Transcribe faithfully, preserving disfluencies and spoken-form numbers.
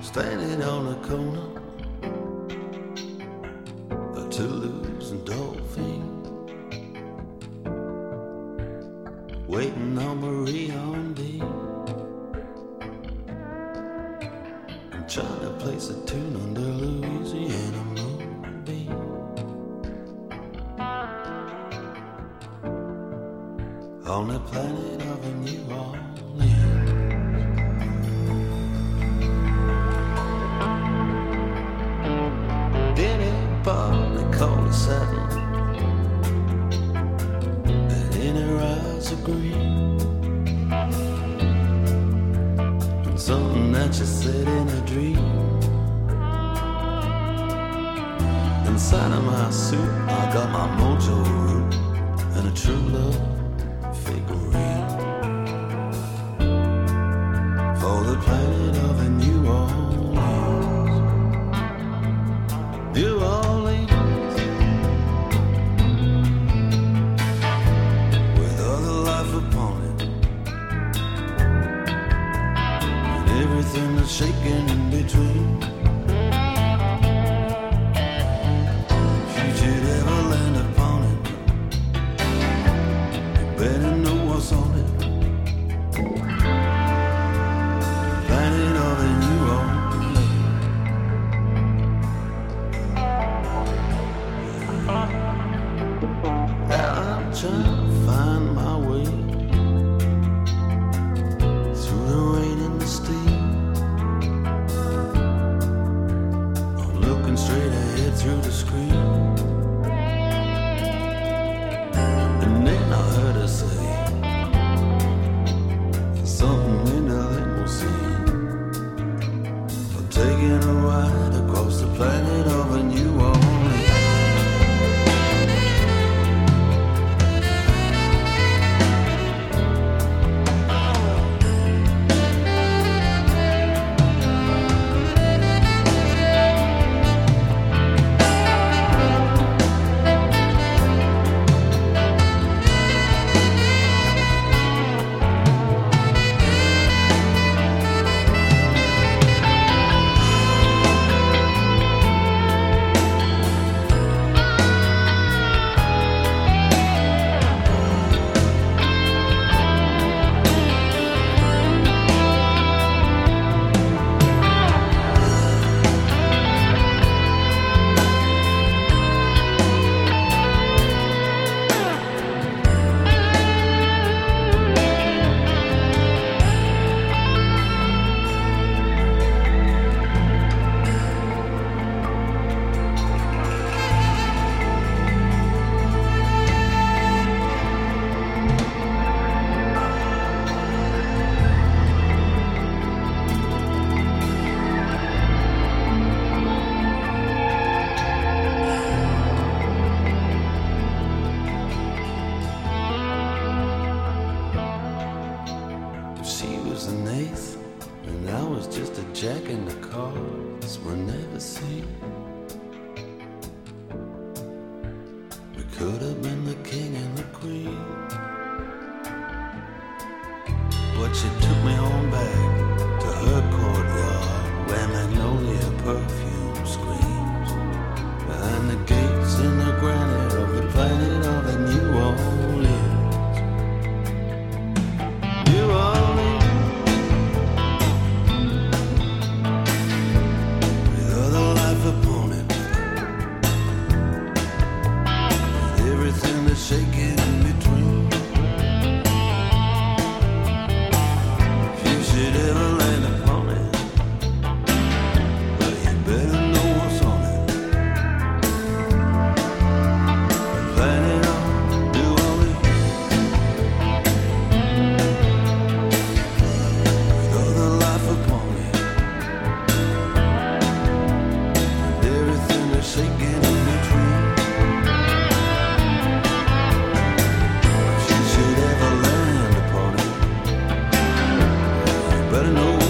standing on a corner of Toulouse and Dauphine, waiting on Marie on D. I'm trying to place a tune under Louisiana moonbeam. On the planet of a New Orleans. They call it satin, and in her eyes are green, and something that you said in a dream. Inside of my suit, I got my mojo root and a true love figurine for the planet of a New Orleans. New Orleans, with other life upon it, and everything that's shaking in between. If you should ever land upon it, you better know what's on it. Planet of a New Orleans. Trying to find my way through the rain and the steam. I'm looking straight ahead through the screen, and then I heard her say something in the limousine. I'm taking a ride across the planet of a New Orleans. Better know